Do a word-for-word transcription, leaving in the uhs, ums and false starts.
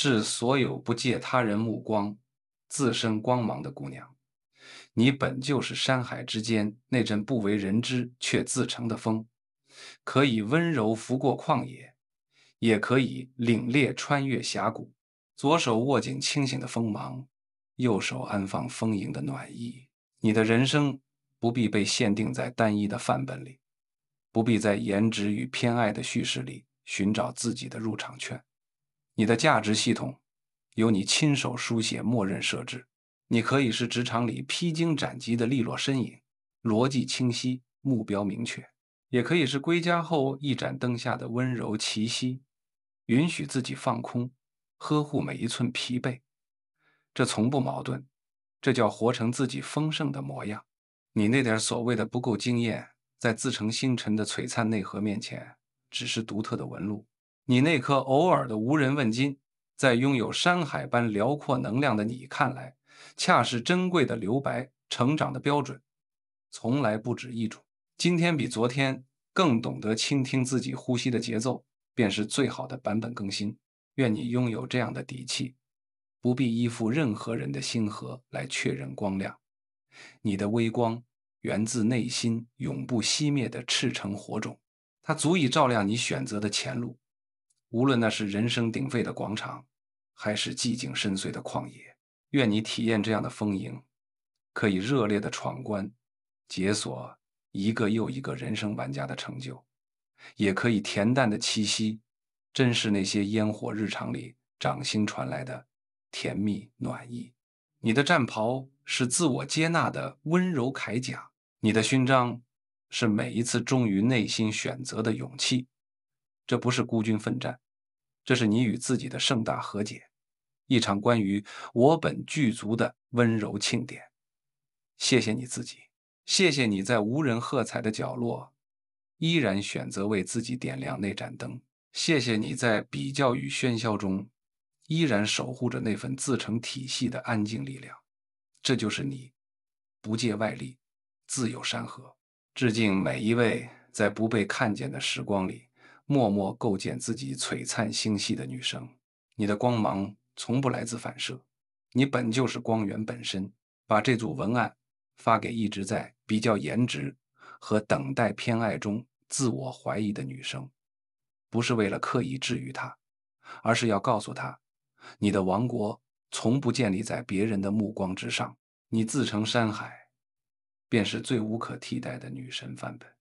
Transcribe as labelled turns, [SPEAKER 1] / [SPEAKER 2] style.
[SPEAKER 1] 致所有不借他人目光、自身光芒的姑娘。你本就是山海之间那阵不为人知却自成的风，可以温柔拂过旷野，也可以凛冽穿越峡谷。左手握紧清醒的锋芒，右手安放丰盈的暖意。你的人生不必被限定在单一的范本里，不必在颜值与偏爱的叙事里寻找自己的入场券。你的价值系统由你亲手书写默认设置。你可以是职场里披荆斩棘的利落身影，逻辑清晰，目标明确；也可以是归家后一盏灯下的温柔气息，允许自己放空，呵护每一寸疲惫。这从不矛盾，这叫活成自己丰盛的模样。你那点所谓的不够惊艳，在自成星辰的璀璨内核面前，只是独特的纹路。你那颗偶尔的无人问津，在拥有山海般辽阔能量的你看来，恰是珍贵的留白，成长的标准，从来不止一种。今天比昨天更懂得倾听自己呼吸的节奏，便是最好的版本更新。愿你拥有这样的底气，不必依附任何人的星河来确认光亮。你的微光源自内心永不熄灭的赤诚火种，它足以照亮你选择的前路，无论那是人声鼎沸的广场，还是寂静深邃的旷野。愿你体验这样的丰盈，可以热烈的闯关，解锁一个又一个人生玩家的成就，也可以恬淡的栖息，珍视那些烟火日常里掌心传来的甜蜜暖意。你的战袍是自我接纳的温柔铠甲，你的勋章是每一次忠于内心选择的勇气。这不是孤军奋战，这是你与自己的盛大和解，一场关于我本具足的温柔庆典。谢谢你自己，谢谢你在无人喝彩的角落依然选择为自己点亮那盏灯，谢谢你在比较与喧嚣中依然守护着那份自成体系的安静力量。这就是你，不借外力，自有山河。致敬每一位在不被看见的时光里默默构建自己璀璨星系的女生。你的光芒从不来自反射，你本就是光源本身。把这组文案发给一直在比较颜值和等待偏爱中自我怀疑的女生，不是为了刻意治愈她，而是要告诉她，你的王国从不建立在别人的目光之上，你自成山海，便是最无可替代的女神范本。